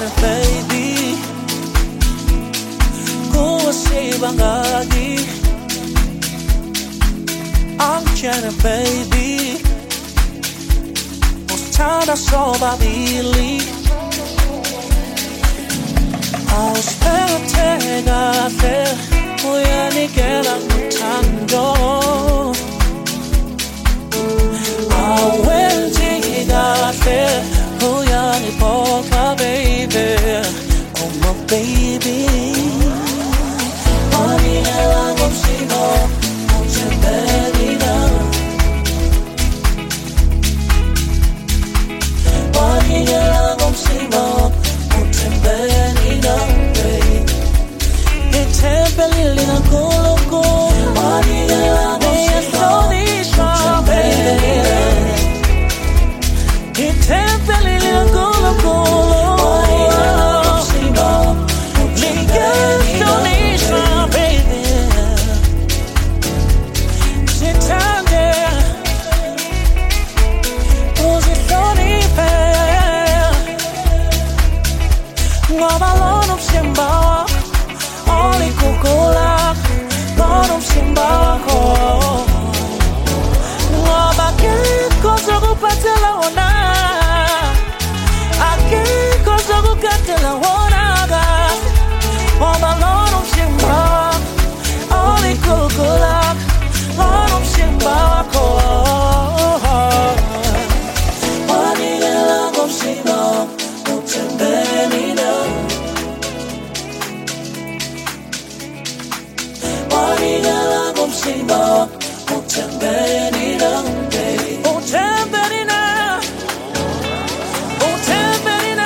Janet baby, kuwasi bangagi. I'm Janet baby, ustada sobabili. Auspero tegate, uyani kelang tando. Awenji gate, uyani polka baby, oh my baby. Money elang omsimo, omchembelina. Money elang omsimo, omchembelina, baby. Itembelina koloko, money elang omsimo, omchembelina. Itembelina koloko, money elang omsimo, omchembelina, baby. Sitande, posizioni fair. Nuova non sembra, oli cucola, non sembra. Nuova che cosa vuoi la ona? A che cosa vuoi la ona? Nuova non sembra, oli cucola, non sembra. Money elang omsimo, omchembelina. Money elang omsimo, omchembelina, baby. Omchembelina, omchembelina.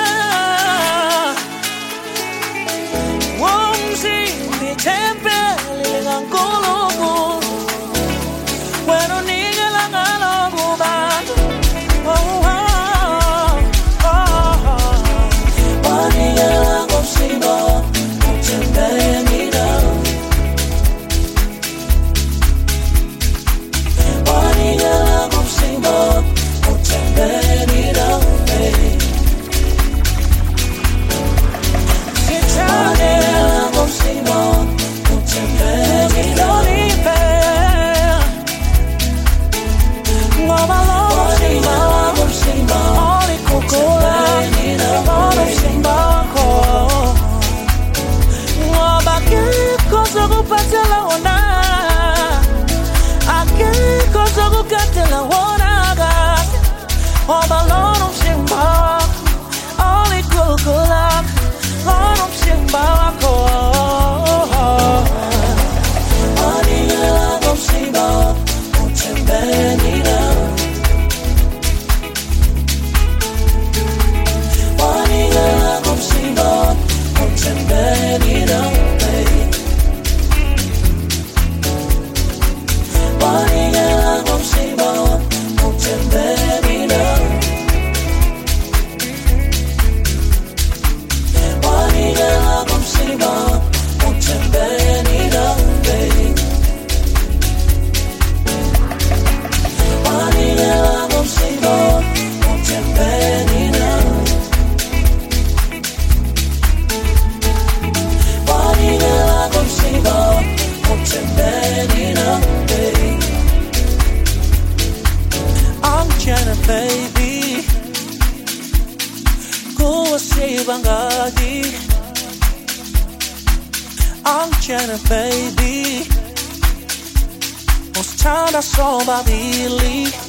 Womsi mi chembelina ngologo. Bueno niga lang alogo ba. Money elang omsimo, omchembelina. Money elang omsimo, omchembelina, baby. Money elang omsimo, omchembelina. Baby, kuwasi bangagi. I'm Janet baby, ustada sobabili.